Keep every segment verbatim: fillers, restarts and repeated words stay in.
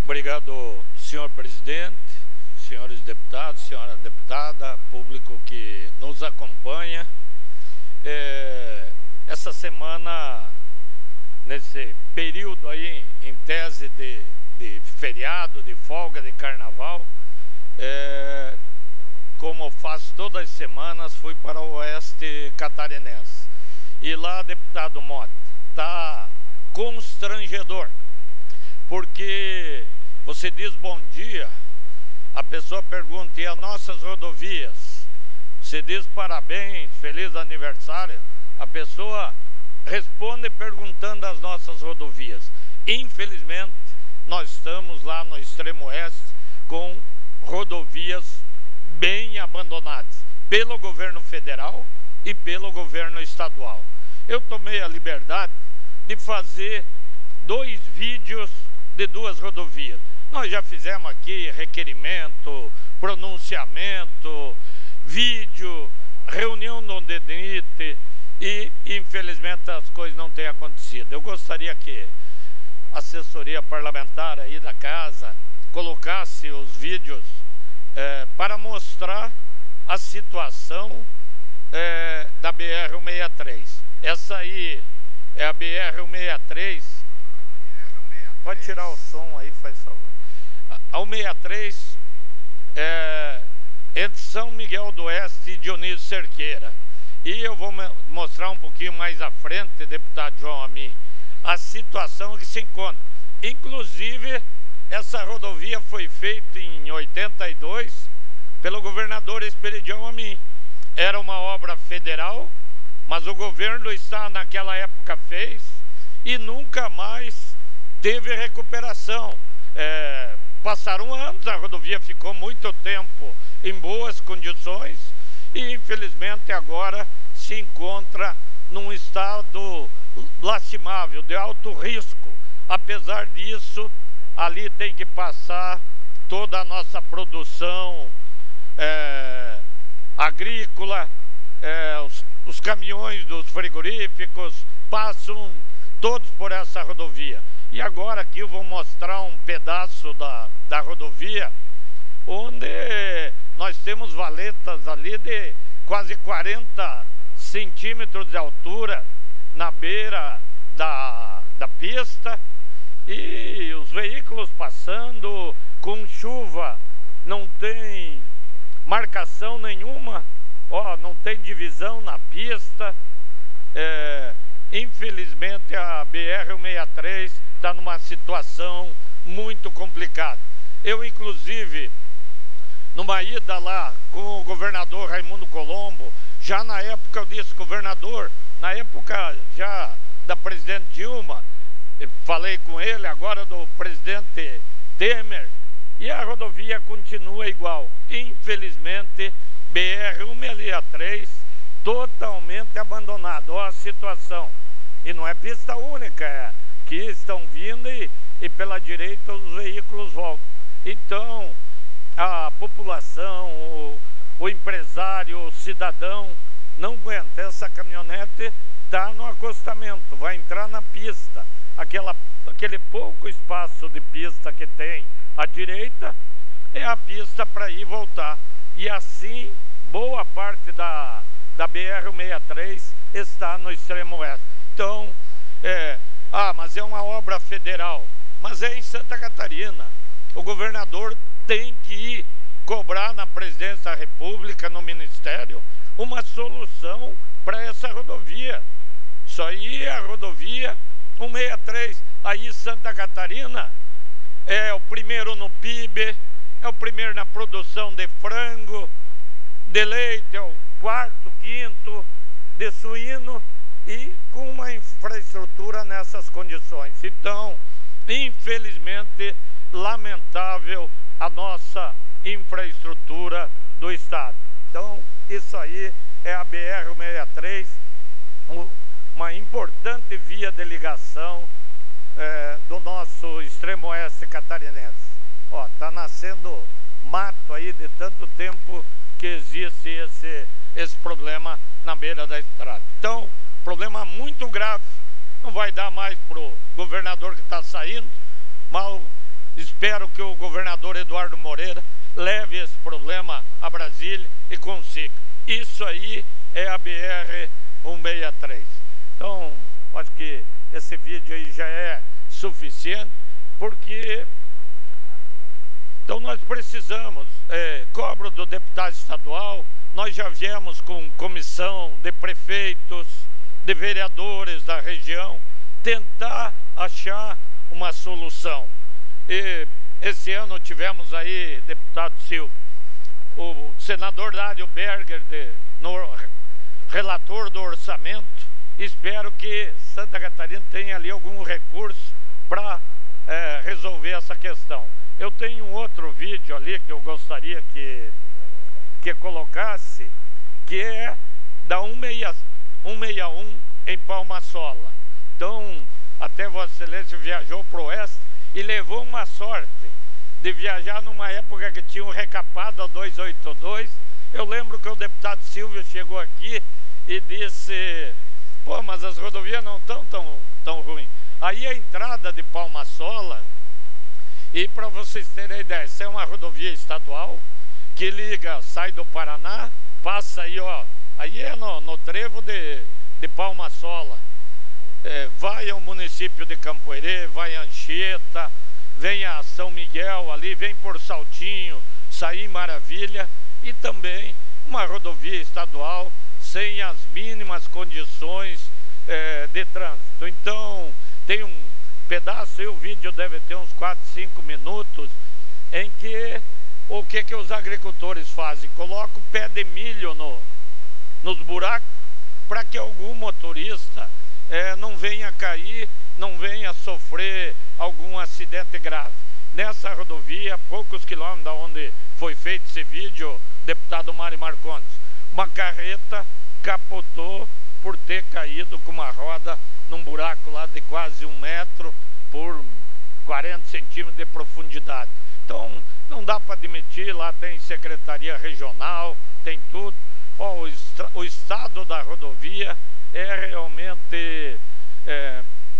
Obrigado, senhor presidente, senhores deputados, senhora deputada, público que nos acompanha. É, essa semana, nesse período aí, em tese de, de feriado, de folga, de carnaval, é, como faço todas as semanas, fui para o oeste catarinense. E lá, deputado Mota, está constrangedor, porque você diz bom dia, a pessoa pergunta, e as nossas rodovias? Você diz parabéns, feliz aniversário, a pessoa responde perguntando as nossas rodovias. Infelizmente, nós estamos lá no extremo oeste com rodovias bem abandonadas pelo governo federal e pelo governo estadual. Eu tomei a liberdade de fazer dois vídeos de duas rodovias. Nós já fizemos aqui requerimento, pronunciamento, vídeo, reunião no D N I T e, infelizmente, as coisas não têm acontecido. Eu gostaria que a assessoria parlamentar aí da casa colocasse os vídeos é, para mostrar a situação é, da B R cento e sessenta e três. Essa aí é a B R cento e sessenta e três. Pode tirar o som aí, faz favor. A cento e sessenta e três é entre São Miguel do Oeste e Dionísio Cerqueira. E eu vou mostrar um pouquinho mais à frente, deputado João Amin, a situação que se encontra. Inclusive, essa rodovia foi feita em oitenta e dois pelo governador Esperidião Amin. Era uma obra federal, mas o governo do estado naquela época fez e nunca mais teve recuperação. É, passaram anos, a rodovia ficou muito tempo em boas condições e infelizmente agora se encontra num estado lastimável, de alto risco. Apesar disso, ali tem que passar toda a nossa produção é, agrícola, é, os, os caminhões dos frigoríficos passam todos por essa rodovia. E agora aqui eu vou mostrar um pedaço da, da rodovia, onde nós temos valetas ali de quase quarenta centímetros de altura na beira da, da pista, e os veículos passando com chuva, não tem marcação nenhuma, ó, não tem divisão na pista. É, infelizmente a B R cento e sessenta e três está numa situação muito complicada. Eu, inclusive, numa ida lá com o governador Raimundo Colombo, já na época eu disse, governador, na época já da presidente Dilma, falei com ele, agora do presidente Temer, e a rodovia continua igual. Infelizmente, B R cento e sessenta e três totalmente abandonado. Olha a situação. E não é pista única, é que estão vindo e, e pela direita os veículos voltam. Então, a população, o, o empresário, o cidadão não aguenta. Essa caminhonete está no acostamento, vai entrar na pista. Aquela, aquele pouco espaço de pista que tem à direita é a pista para ir e voltar. E assim, boa parte da, da B R cento e sessenta e três está no extremo oeste. Então, é, ah, mas é uma obra federal, mas é em Santa Catarina. O governador tem que ir cobrar na presidência da República, no Ministério, uma solução para essa rodovia. Isso aí é a rodovia cento e sessenta e três, aí Santa Catarina é o primeiro no P I B, é o primeiro na produção de frango, de leite, é o quarto, quinto, de suíno, e com uma infraestrutura nessas condições. Então, infelizmente, lamentável a nossa infraestrutura do estado. Então, isso aí é a B R cento e sessenta e três, uma importante via de ligação é, do nosso extremo oeste catarinense. Ó, tá nascendo mato aí de tanto tempo que existe esse, esse problema na beira da estrada. Então, problema muito grave, não vai dar mais para o governador que está saindo, mas Espero que o governador Eduardo Moreira leve esse problema a Brasília e consiga. Isso aí é a B R cento e sessenta e três. Então, acho que esse vídeo aí já é suficiente, porque então nós precisamos, é, cobro do deputado estadual, nós já viemos com comissão de prefeitos, de vereadores da região, tentar achar uma solução. E esse ano tivemos aí, deputado Silva, o senador Dário Berger, de, no, relator do orçamento. Espero que Santa Catarina tenha ali algum recurso para é, resolver essa questão. Eu tenho um outro vídeo ali que eu gostaria que, que colocasse, que é da cento e sessenta e um em Palma-Sola. Então, até Vossa Excelência viajou para o oeste e levou uma sorte de viajar numa época que tinha um recapado a duzentos e oitenta e dois. Eu lembro que o deputado Silvio chegou aqui e disse: pô, mas as rodovias não estão tão, tão ruins. Aí a entrada de Palma-Sola, e para vocês terem ideia, essa é uma rodovia estadual que liga, sai do Paraná, passa aí, ó, aí é no, no trevo de, de Palma-Sola, é, vai ao município de Campoerê, vai a Anchieta, vem a São Miguel ali, vem por Saltinho, sair em Maravilha, e também uma rodovia estadual sem as mínimas condições é, de trânsito. Então, tem um pedaço, e o vídeo deve ter uns quatro, cinco minutos, em que o que, que os agricultores fazem? Colocam o pé de milho no, nos buracos para que algum motorista é, não venha cair, não venha sofrer algum acidente grave. Nessa rodovia, poucos quilômetros da onde foi feito esse vídeo, deputado Mário Marcondes, uma carreta capotou por ter caído com uma roda num buraco lá de quase um metro por quarenta centímetros de profundidade. Então, não dá para admitir, lá tem secretaria regional, tem tudo. Oh, o, o estado da rodovia é realmente, é,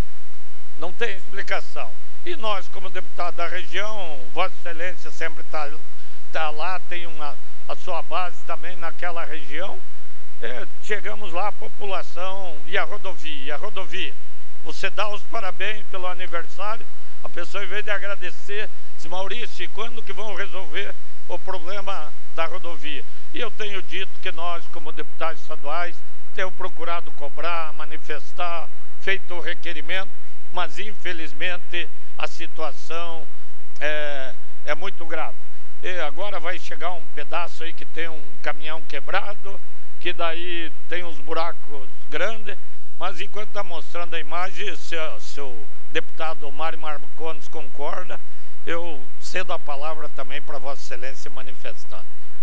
não tem explicação. E nós, como deputado da região, Vossa Excelência sempre está tá lá, tem uma, a sua base também naquela região. É, chegamos lá, a população e a rodovia, e a rodovia. Você dá os parabéns pelo aniversário, a pessoa, em vez de agradecer, diz: Maurício, quando que vão resolver o problema da rodovia? E eu tenho dito que nós, como deputados estaduais, temos procurado cobrar, manifestar, feito o requerimento, mas infelizmente a situação é, é muito grave. E agora vai chegar um pedaço aí que tem um caminhão quebrado, que daí tem uns buracos grandes, mas enquanto está mostrando a imagem, se, se o deputado Mário Marcondes concorda, eu cedo a palavra também para Vossa Excelência manifestar.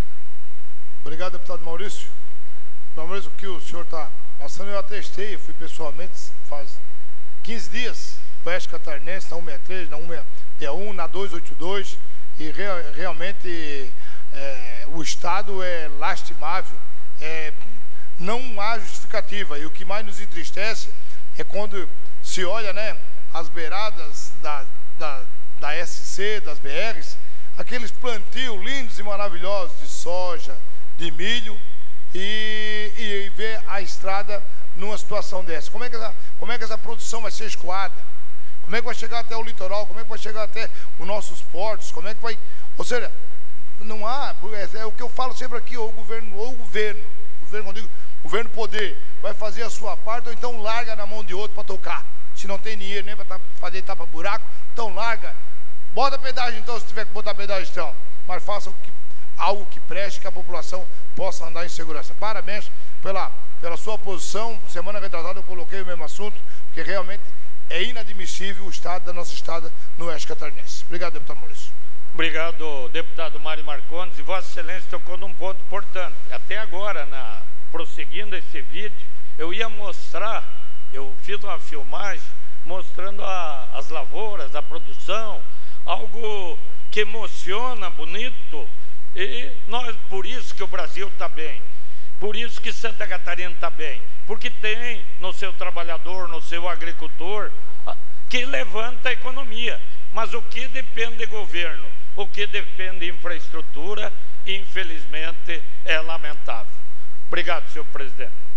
Obrigado, deputado Maurício. Maurício, o que o senhor está passando, eu atestei, eu fui pessoalmente faz quinze dias, Oeste Catarinense, na cento e sessenta e três, na cento e sessenta e um, na duzentos e oitenta e dois, e re, realmente é, o estado é lastimável. É, não há justificativa, e o que mais nos entristece é quando se olha, né, as beiradas da, da, da S C, das B Rs, aqueles plantios lindos e maravilhosos de soja, de milho, e, e ver a estrada numa situação dessa. Como é, que essa, como é que essa produção vai ser escoada? Como é que vai chegar até o litoral? Como é que vai chegar até os nossos portos? Como é que vai... Ou seja, não há... É, é o que eu falo sempre aqui, ou o governo, ou o governo, o governo, quando eu digo, o governo poder, vai fazer a sua parte, ou então larga na mão de outro para tocar. Se não tem dinheiro nem para fazer tapa-buraco, então larga. Bota pedágio então, se tiver que botar pedágio então. Mas faça o que, algo que preste, que a população possa andar em segurança. Parabéns pela, pela sua posição. Semana retrasada eu coloquei o mesmo assunto, porque realmente é inadmissível o estado da nossa estrada no Oeste Catarinense. Obrigado, deputado Maurício. Obrigado, deputado Mário Marcondes. E Vossa Excelência tocou num ponto importante. Até agora, na, prosseguindo esse vídeo, eu ia mostrar, eu fiz uma filmagem mostrando a, as lavouras, a produção, algo que emociona, bonito. E nós, por isso que o Brasil está bem, por isso que Santa Catarina está bem, porque tem no seu trabalhador, no seu agricultor, que levanta a economia. Mas o que depende de governo, o que depende de infraestrutura, infelizmente, é lamentável. Obrigado, senhor presidente.